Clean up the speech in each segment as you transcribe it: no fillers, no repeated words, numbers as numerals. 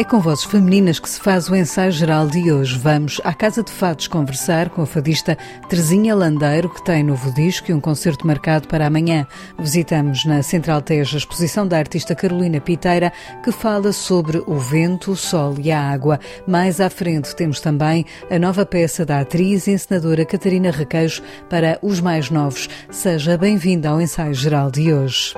com vozes femininas que se faz o ensaio geral de hoje. Vamos à Casa de Fados conversar com a fadista Terezinha Landeiro, que tem novo disco e um concerto marcado para amanhã. Visitamos na Central Tejo a exposição da artista Carolina Piteira, que fala sobre o vento, o sol e a água. Mais à frente temos também a nova peça da atriz e encenadora Catarina Requeijo para os mais novos. Seja bem-vinda ao ensaio geral de hoje.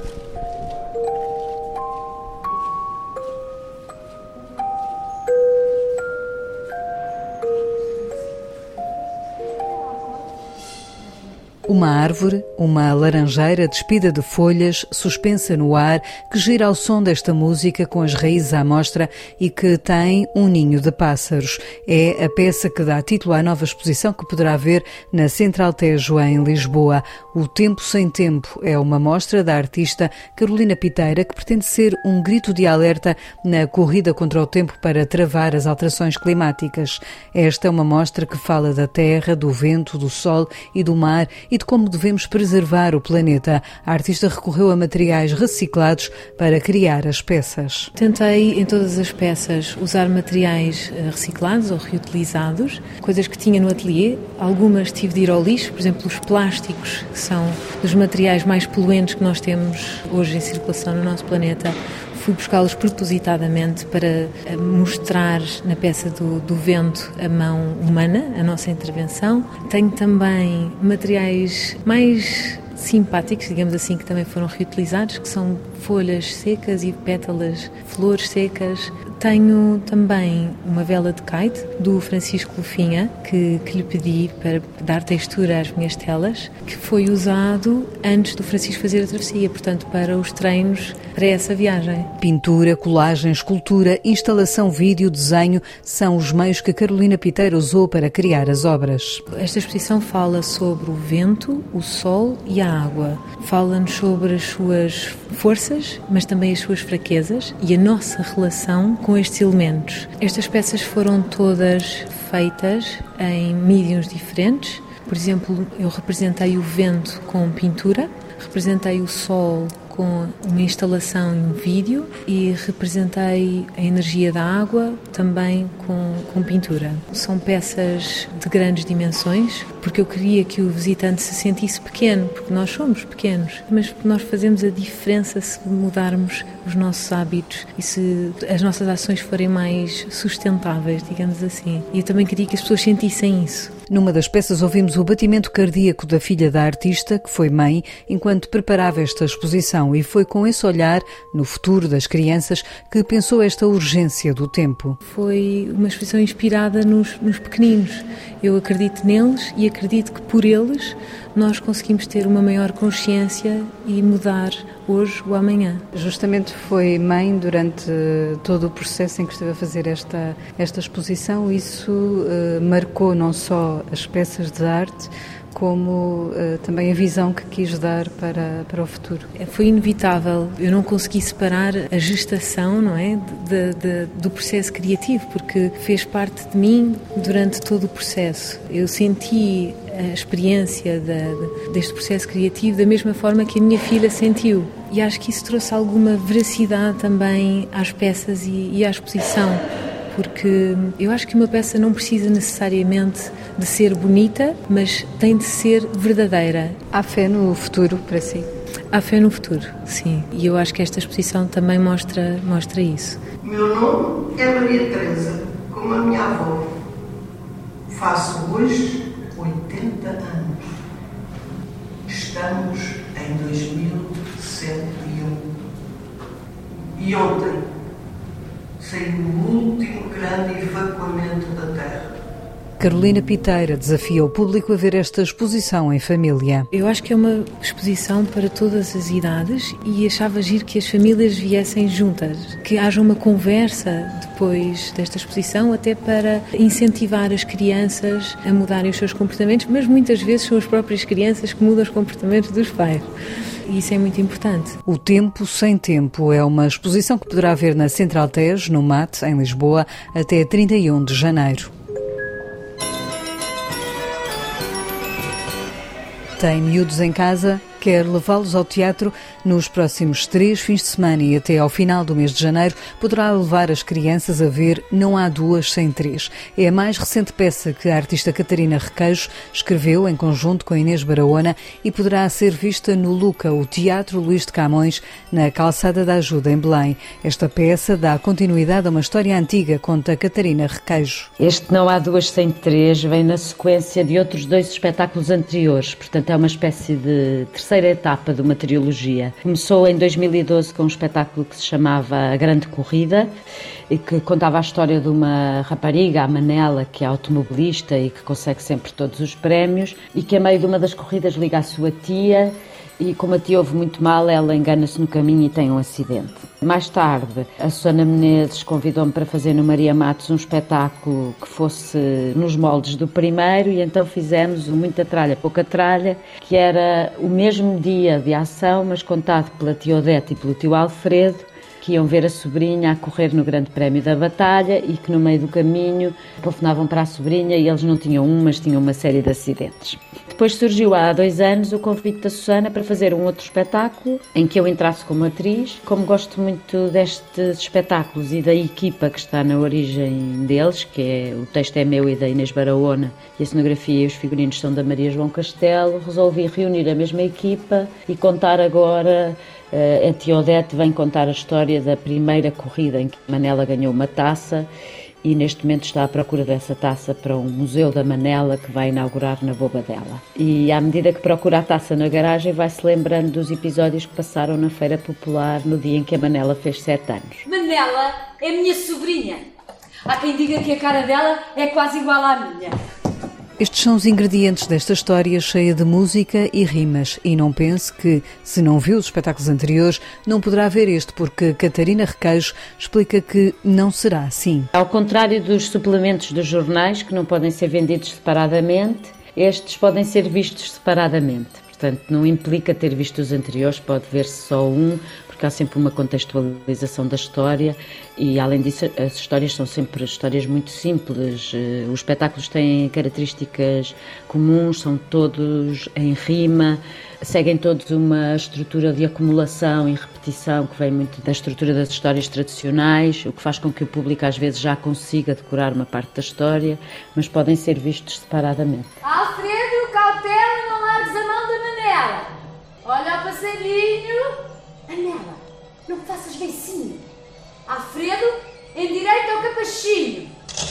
Uma árvore, uma laranjeira despida de folhas, suspensa no ar, que gira ao som desta música com as raízes à mostra e que tem um ninho de pássaros. É a peça que dá título à nova exposição que poderá ver na Central Tejo, em Lisboa. O Tempo Sem Tempo é uma mostra da artista Carolina Piteira que pretende ser um grito de alerta na corrida contra o tempo para travar as alterações climáticas. Esta é uma mostra que fala da terra, do vento, do sol e do mar e de como devemos preservar o planeta. A artista recorreu a materiais reciclados para criar as peças. Tentei, em todas as peças, usar materiais reciclados ou reutilizados, coisas que tinha no ateliê. Algumas tive de ir ao lixo, por exemplo, os plásticos, que são dos materiais mais poluentes que nós temos hoje em circulação no nosso planeta. Fui buscá-los propositadamente para mostrar na peça do vento a mão humana, a nossa intervenção. Tenho também materiais mais simpáticos, digamos assim, que também foram reutilizados, que são folhas secas e pétalas, flores secas. Tenho também uma vela de kite do Francisco Lufinha, que lhe pedi para dar textura às minhas telas, que foi usado antes do Francisco fazer a travessia, portanto, para os treinos para essa viagem. Pintura, colagem, escultura, instalação, vídeo, desenho são os meios que Carolina Piteira usou para criar as obras. Esta exposição fala sobre o vento, o sol e a água. Fala-nos sobre as suas forças, mas também as suas fraquezas e a nossa relação com estes elementos. Estas peças foram todas feitas em mediums diferentes. Por exemplo, eu representei o vento com pintura, representei o sol com uma instalação em vídeo e representei a energia da água também com pintura. São peças de grandes dimensões, porque eu queria que o visitante se sentisse pequeno, porque nós somos pequenos, mas nós fazemos a diferença se mudarmos os nossos hábitos e se as nossas ações forem mais sustentáveis, digamos assim. E eu também queria que as pessoas sentissem isso. Numa das peças ouvimos o batimento cardíaco da filha da artista, que foi mãe, enquanto preparava esta exposição, e foi com esse olhar no futuro das crianças que pensou esta urgência do tempo. Foi uma exposição inspirada nos pequeninos. Eu acredito neles e acredito que por eles nós conseguimos ter uma maior consciência e mudar hoje ou amanhã. Justamente foi mãe durante todo o processo em que esteve a fazer esta exposição. Isso marcou não só as peças de arte, como também a visão que quis dar para o futuro. Foi inevitável, eu não consegui separar a gestação, não é, do processo criativo, porque fez parte de mim durante todo o processo. Eu senti a experiência deste processo criativo da mesma forma que a minha filha sentiu. E acho que isso trouxe alguma veracidade também às peças e à exposição. Porque eu acho que uma peça não precisa necessariamente de ser bonita, mas tem de ser verdadeira. Há fé no futuro para si? Há fé no futuro, sim. E eu acho que esta exposição também mostra isso. Meu nome é Maria Teresa, como a minha avó. Faço hoje 80 anos. Estamos em 2101. E ontem saiu o último grande evacuamento da Terra. Carolina Piteira desafia o público a ver esta exposição em família. Eu acho que é uma exposição para todas as idades e achava giro que as famílias viessem juntas, que haja uma conversa depois desta exposição, até para incentivar as crianças a mudarem os seus comportamentos, mas muitas vezes são as próprias crianças que mudam os comportamentos dos pais. E isso é muito importante. O Tempo Sem Tempo é uma exposição que poderá ver na Central Tejo, no MAT, em Lisboa, até 31 de janeiro. Tem miúdos em casa? quer levá-los ao teatro nos próximos 3 fins de semana e até ao final do mês de janeiro poderá levar as crianças a ver Não Há Duas Sem Três. É a mais recente peça que a artista Catarina Requeijo escreveu em conjunto com Inês Barahona e poderá ser vista no Luca, o Teatro Luís de Camões, na Calçada da Ajuda, em Belém. Esta peça dá continuidade a uma história antiga, conta Catarina Requeijo. Este Não Há Duas Sem Três vem na sequência de outros 2 espetáculos anteriores, portanto é uma espécie de terceira etapa de uma trilogia. Começou em 2012 com um espetáculo que se chamava A Grande Corrida e que contava a história de uma rapariga, a Manela, que é automobilista e que consegue sempre todos os prémios e que a meio de uma das corridas liga à sua tia e como a tia ouve muito mal, ela engana-se no caminho e tem um acidente. Mais tarde, a Susana Menezes convidou-me para fazer no Maria Matos um espetáculo que fosse nos moldes do primeiro e então fizemos o Muita Tralha, Pouca Tralha, que era o mesmo dia de ação, mas contado pela tia Odete e pelo tio Alfredo, que iam ver a sobrinha a correr no Grande Prémio da Batalha e que no meio do caminho telefonavam para a sobrinha e eles não tinham mas tinham uma série de acidentes. Depois surgiu há 2 anos o convite da Susana para fazer um outro espetáculo em que eu entrasse como atriz. Como gosto muito destes espetáculos e da equipa que está na origem deles, que é o texto é meu e da Inês Barahona e a cenografia e os figurinos são da Maria João Castelo, resolvi reunir a mesma equipa e contar agora. A tia Odete vem contar a história da primeira corrida em que Manela ganhou uma taça e neste momento está à procura dessa taça para um museu da Manela que vai inaugurar na Bobadela. E à medida que procura a taça na garagem vai-se lembrando dos episódios que passaram na Feira Popular no dia em que a Manela fez 7 anos. Manela é minha sobrinha. Há quem diga que a cara dela é quase igual à minha. Estes são os ingredientes desta história cheia de música e rimas. E não pense que, se não viu os espetáculos anteriores, não poderá ver este, porque Catarina Requeijo explica que não será assim. Ao contrário dos suplementos dos jornais, que não podem ser vendidos separadamente, estes podem ser vistos separadamente. Portanto, não implica ter visto os anteriores, pode ver-se só um, porque há sempre uma contextualização da história e, além disso, as histórias são sempre histórias muito simples. Os espetáculos têm características comuns, são todos em rima, seguem todos uma estrutura de acumulação e repetição que vem muito da estrutura das histórias tradicionais, o que faz com que o público às vezes já consiga decorar uma parte da história, mas podem ser vistos separadamente. Alfredo, cautela, não largues a mão da Manela. Olha o passarinho. Manela, não faças beicinho. Alfredo, endireita ao capachinho.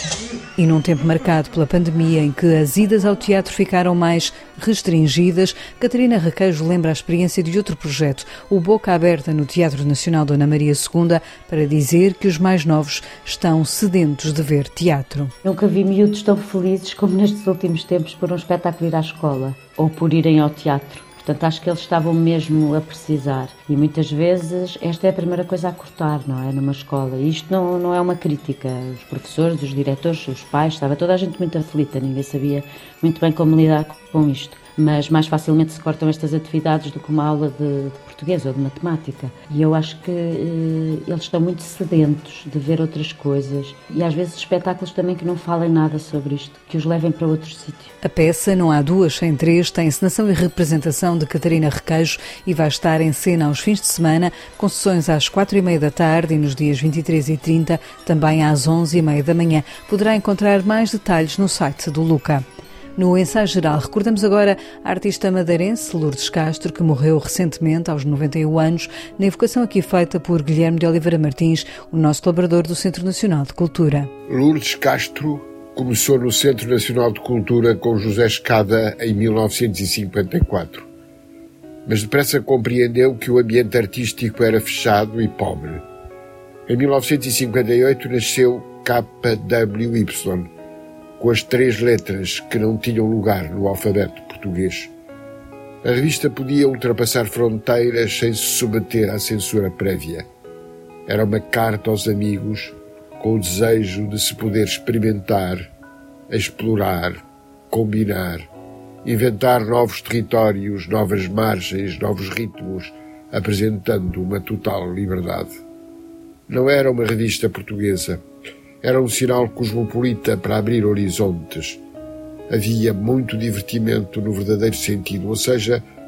E num tempo marcado pela pandemia em que as idas ao teatro ficaram mais restringidas, Catarina Requeijo lembra a experiência de outro projeto, o Boca Aberta no Teatro Nacional Dona Maria II, para dizer que os mais novos estão sedentos de ver teatro. Nunca vi miúdos tão felizes como nestes últimos tempos por um espetáculo ir à escola ou por irem ao teatro. Portanto, acho que eles estavam mesmo a precisar. E muitas vezes esta é a primeira coisa a cortar, não é? Numa escola. E isto não é uma crítica. Os professores, os diretores, os pais, estava toda a gente muito aflita. Ninguém sabia muito bem como lidar com isto. Mas mais facilmente se cortam estas atividades do que uma aula de português ou de matemática. E eu acho que eles estão muito sedentos de ver outras coisas. E às vezes espetáculos também que não falem nada sobre isto, que os levem para outro sítio. A peça Não Há Duas Sem Três tem encenação e representação de Catarina Requeijo e vai estar em cena aos fins de semana, com sessões às 4h30 da tarde e nos dias 23 e 30, também às 11h30 da manhã. Poderá encontrar mais detalhes no site do Luca. No ensaio geral, recordamos agora a artista madeirense Lourdes Castro, que morreu recentemente, aos 91 anos, na evocação aqui feita por Guilherme de Oliveira Martins, o nosso colaborador do Centro Nacional de Cultura. Lourdes Castro começou no Centro Nacional de Cultura com José Escada em 1954. Mas depressa compreendeu que o ambiente artístico era fechado e pobre. Em 1958 nasceu KWY, com as 3 letras que não tinham lugar no alfabeto português. A revista podia ultrapassar fronteiras sem se submeter à censura prévia. Era uma carta aos amigos com o desejo de se poder experimentar, explorar, combinar, inventar novos territórios, novas margens, novos ritmos, apresentando uma total liberdade. Não era uma revista portuguesa. Era um sinal cosmopolita para abrir horizontes. Havia muito divertimento no verdadeiro sentido, ou seja,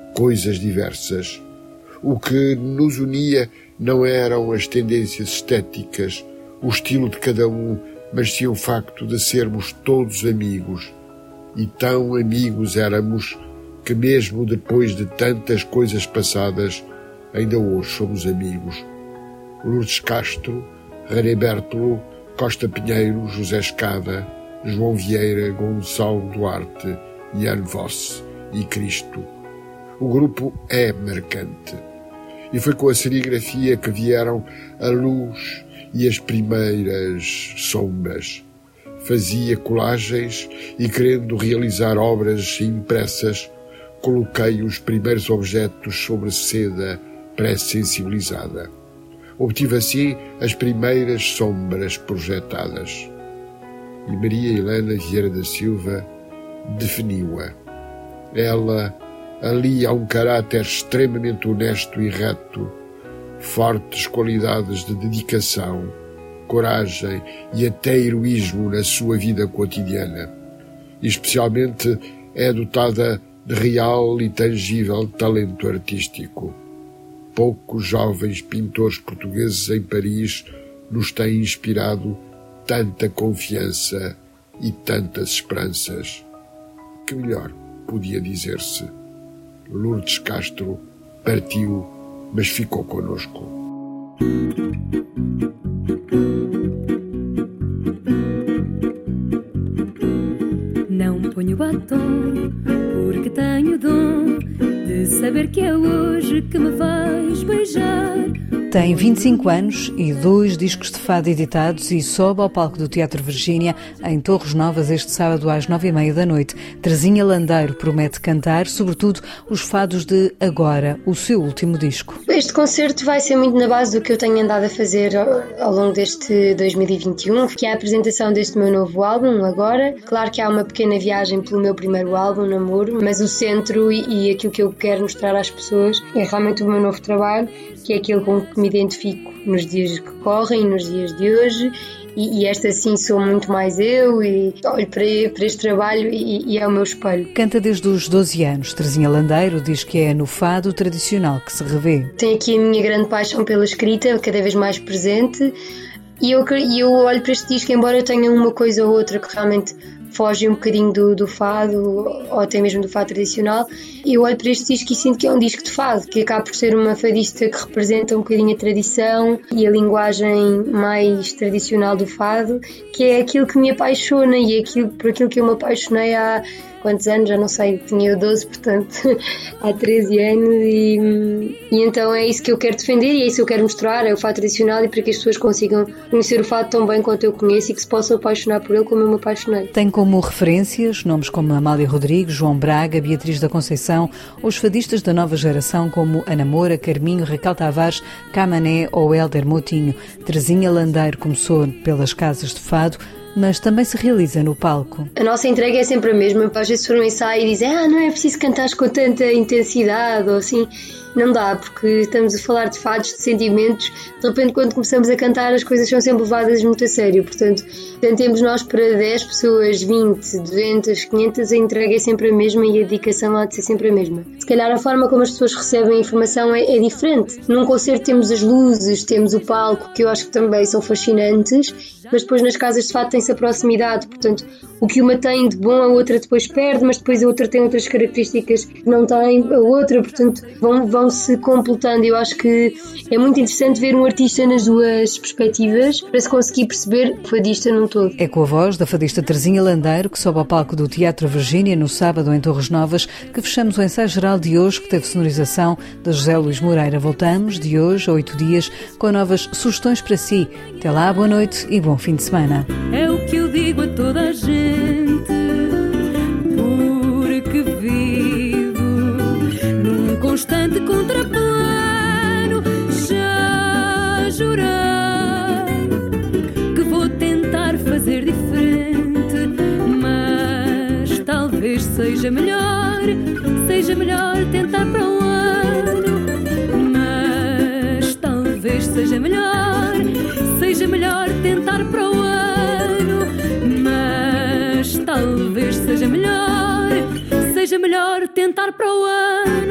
coisas diversas. O que nos unia não eram as tendências estéticas, o estilo de cada um, mas sim o facto de sermos todos amigos. E tão amigos éramos que mesmo depois de tantas coisas passadas, ainda hoje somos amigos. Lourdes Castro, René Bertolo, Costa Pinheiro, José Escada, João Vieira, Gonçalo Duarte, Ian Voss e Cristo. O grupo é marcante. E foi com a serigrafia que vieram a luz e as primeiras sombras. Fazia colagens e, querendo realizar obras impressas, coloquei os primeiros objetos sobre seda pré-sensibilizada. Obtive assim as primeiras sombras projetadas. E Maria Helena Vieira da Silva definiu-a. Ela ali há um caráter extremamente honesto e reto, fortes qualidades de dedicação, coragem e até heroísmo na sua vida cotidiana. E especialmente é dotada de real e tangível talento artístico. Poucos jovens pintores portugueses em Paris nos têm inspirado tanta confiança e tantas esperanças. Que melhor podia dizer-se? Lourdes Castro partiu, mas ficou connosco. Não ponho batom porque tenho dom de saber que é hoje que me vais beijar. Tem 25 anos e 2 discos de fado editados e sobe ao palco do Teatro Virgínia em Torres Novas este sábado às 9h30 da noite. Terezinha Landeiro promete cantar, sobretudo, os fados de Agora, o seu último disco. Este concerto vai ser muito na base do que eu tenho andado a fazer ao longo deste 2021, que é a apresentação deste meu novo álbum, Agora. Claro que há uma pequena viagem pelo meu primeiro álbum, Namoro, mas o centro e aquilo que eu quero mostrar às pessoas é realmente o meu novo trabalho, que é aquilo com que me identifico nos dias que correm, nos dias de hoje, e esta sim sou muito mais eu e olho para este trabalho e é o meu espelho. Canta desde os 12 anos. Terezinha Landeiro diz que é no fado tradicional que se revê. Tenho aqui a minha grande paixão pela escrita, cada vez mais presente, e eu olho para este disco, embora eu tenha uma coisa ou outra que realmente foge um bocadinho do fado, ou até mesmo do fado tradicional, eu olho para este disco e sinto que é um disco de fado, que acaba por ser uma fadista que representa um bocadinho a tradição e a linguagem mais tradicional do fado, que é aquilo que me apaixona e é por aquilo que eu me apaixonei há quantos anos, já não sei, tinha 12, portanto há 13 anos e então é isso que eu quero defender e é isso que eu quero mostrar, é o fado tradicional, e para que as pessoas consigam conhecer o fado tão bem quanto eu conheço e que se possam apaixonar por ele como eu me apaixonei. Tem como referências nomes como Amália Rodrigues, João Braga, Beatriz da Conceição, os fadistas da nova geração como Ana Moura, Carminho, Raquel Tavares, Camané ou Hélder Moutinho. Terezinha Landeiro começou pelas casas de fado, mas também se realiza no palco. A nossa entrega é sempre a mesma. Às vezes, se for um ensaio e dizem não é preciso cantar com tanta intensidade ou assim, não dá, porque estamos a falar de fados, de sentimentos. De repente, quando começamos a cantar, as coisas são sempre levadas muito a sério. Portanto, tentemos nós para 10 pessoas, 20, 200, 500, a entrega é sempre a mesma e a dedicação há de ser sempre a mesma. Se calhar a forma como as pessoas recebem a informação é diferente. Num concerto temos as luzes, temos o palco, que eu acho que também são fascinantes, mas depois nas casas de fado tem-se a proximidade, portanto o que uma tem de bom a outra depois perde, mas depois a outra tem outras características que não tem a outra, portanto vão se completando. Eu acho que é muito interessante ver um artista nas duas perspectivas para se conseguir perceber o fadista num todo. É com a voz da fadista Terezinha Landeiro, que sobe ao palco do Teatro Virgínia no sábado em Torres Novas, que fechamos o ensaio geral de hoje, que teve sonorização de José Luís Moreira. Voltamos de hoje a 8 dias com novas sugestões para si. Até lá, boa noite e bom fim de semana. É o que eu digo a toda a gente, porque vivo num constante contraplano. Já jurei que vou tentar fazer diferente, mas talvez seja melhor tentar para o ano. Mas talvez seja melhor tentar para o ano. Mas talvez seja melhor tentar para o ano.